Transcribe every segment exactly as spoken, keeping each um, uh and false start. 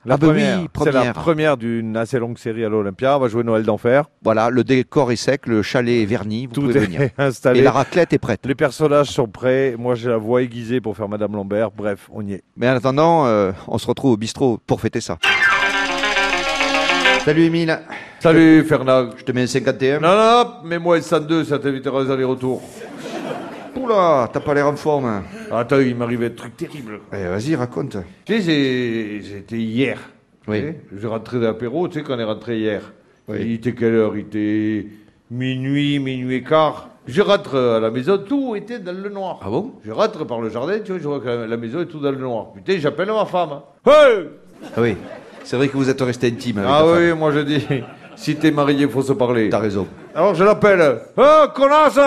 La ah bah première, oui, c'est première. la première d'une assez longue série à l'Olympia. On va jouer Noël d'enfer. Voilà, le décor est sec, le chalet est verni, vous Tout pouvez est venir. installé. Et la raclette est prête. Les personnages sont prêts. Moi, j'ai la voix aiguisée pour faire Madame Lambert. Bref, on y est. Mais en attendant, euh, on se retrouve au bistrot pour fêter ça. Salut Émile. Salut Fernand. Je te mets un cinquante et un. Non, non, mets-moi le cent deux, ça t'évitera les allers-retours. Oula, t'as pas l'air en forme. Attends, il m'arrivait des trucs terribles. Eh, vas-y, raconte. Tu sais, j'ai- j'étais hier. Oui. Tu sais, je rentrais d'apéro, tu sais, quand on est rentré hier. Oui. Il était quelle heure? Il était minuit, minuit et quart. Je rentre à la maison, tout était dans le noir. Ah bon? Je rentre par le jardin, tu vois, je vois que la, la maison est tout dans le noir. Putain, j'appelle ma femme. Hein. Hey! Ah oui, c'est vrai que vous êtes resté intime avec Ah ta oui, femme. moi je dis, si t'es marié, il faut se parler. T'as raison. Alors je l'appelle. Oh, connasse!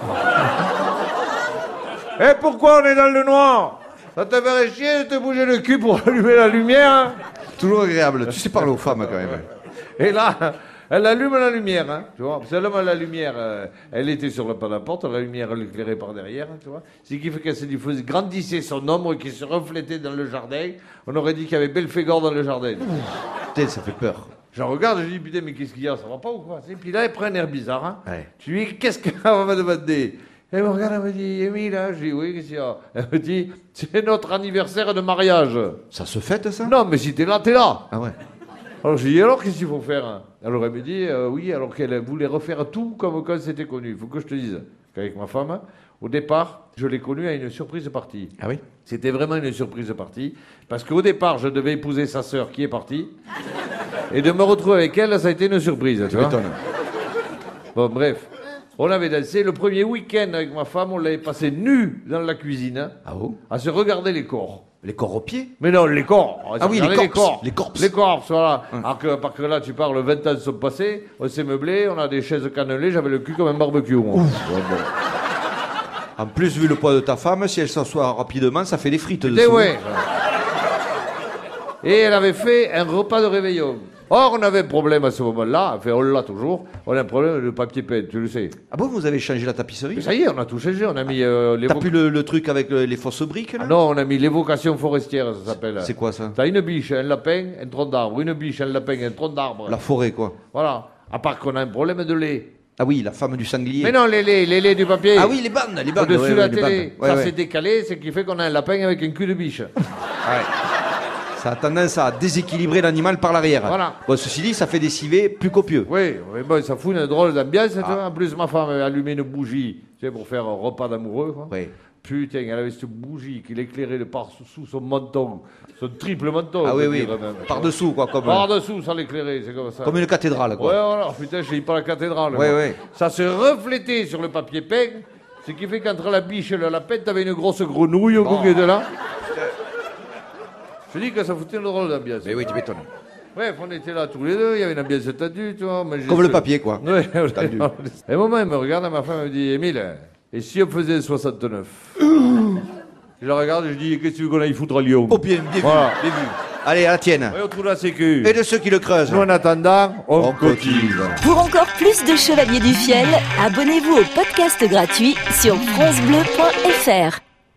Et pourquoi on est dans le noir? Ça te ferait chier de te bouger le cul pour allumer la lumière? Hein? Toujours agréable. Tu sais parler aux femmes quand même. Et là, elle allume la lumière, hein, tu vois. Parce qu'elle allume la lumière, euh, elle était sur le pas de la porte, la lumière elle éclairait par derrière, hein, tu vois. Ce qui fait qu'elle se diffuse, grandissait son ombre qui se reflétait dans le jardin. On aurait dit qu'il y avait Belphégor dans le jardin. Putain, ça fait peur. Je regarde, je dis, putain, mais qu'est-ce qu'il y a? Ça va pas ou quoi? Et puis là, elle prend un air bizarre, hein. Ouais. Je lui dis, qu'est-ce qu'elle va me demander? Elle me regarde, elle me dit, Émile, hein? Je dis, oui, qu'est-ce qu'il y a? Elle me dit, c'est notre anniversaire de mariage. Ça se fête ça? Non, mais si t'es là, t'es là. Ah ouais. Alors je dis, alors qu'est-ce qu'il faut faire? Hein? Alors elle me dit, euh, oui, alors qu'elle voulait refaire tout comme quand c'était connu. Il faut que je te dise qu'avec ma femme, au départ, je l'ai connue à une surprise partie. Ah oui? C'était vraiment une surprise partie, parce qu'au départ, je devais épouser sa sœur qui est partie, et de me retrouver avec elle, ça a été une surprise, tu Tu vois. m'étonnes. Bon, bref. On avait dansé le premier week-end avec ma femme, on l'avait passé nu dans la cuisine, hein, Ah bon? à se regarder les corps. Les corps aux pieds? Mais non, les corps. On Ah oui, regardait les corps. corps. Les corps. Les corps, voilà. Hum. Alors que, parce que là, tu parles, vingt ans sont passés, on s'est meublé, on a des chaises cannelées, j'avais le cul comme un barbecue, moi. Ouais, bon. En plus, vu le poids de ta femme, si elle s'assoit rapidement, ça fait des frites Et dessus. ouais. Et elle avait fait un repas de réveillon. Or, on avait un problème à ce moment-là, enfin, on l'a toujours, on a un problème de papier peint, tu le sais. Ah bon, vous avez changé la tapisserie? Mais ça y est, on a tout changé, on a mis euh, T'as l'évo- plus le, le truc avec le- les fausses briques là? Ah non, on a mis l'évocation forestière, ça s'appelle. C'est quoi ça? T'as une biche, un lapin, un tronc d'arbre, une biche, un lapin, un tronc d'arbre. La forêt quoi. Voilà. À part qu'on a un problème de lait. Ah oui, la femme du sanglier. Mais non, les laits, les laits du papier. Ah oui, les bandes, les bandes. Au-dessus ouais, de la ouais, les télé. bandes. Ouais, ça ouais. s'est décalé, ce qui fait qu'on a un lapin avec un cul de biche. Ça a tendance à déséquilibrer l'animal par l'arrière. Voilà. Bon, ceci dit, ça fait des civets plus copieux. Oui, mais bon, ça fout une drôle d'ambiance. tu Ah. vois. En plus, ma femme avait allumé une bougie, tu sais, pour faire un repas d'amoureux. quoi. Ouais. Putain, elle avait cette bougie qui l'éclairait de par sous son menton, son triple menton. Ah on oui, peut oui. dire, même. Par dessous quoi, comme, Par dessous, ça l'éclairait, c'est comme ça. comme une cathédrale Ouais, quoi. voilà, putain, je dis pas la cathédrale. Ouais, moi. ouais. Ça se reflétait sur le papier peint, ce qui fait qu'entre la biche et le lapin, t'avais une grosse grenouille au Bon. bout qui était là. Je dis que ça foutait une drôle d'ambiance. Mais oui, tu m'étonnes. Bref, on était là tous les deux, il y avait une ambiance tendue, tu vois. mais Comme je- le papier quoi. Ouais, on Tendu. Et un moment, elle me regarde, ma femme me dit, Émile, et si on faisait soixante-neuf? Je la regarde et je dis, qu'est-ce que tu veux qu'on aille foutre à Lyon? Oh bien, bien Voilà. vu, bien vu. Allez, à la tienne. Ouais, on trouve la sécu. Et de ceux qui le creusent. Nous, en attendant, on, On cotise. cotise. Pour encore plus de Chevaliers du Fiel, abonnez-vous au podcast gratuit sur francebleu point fr.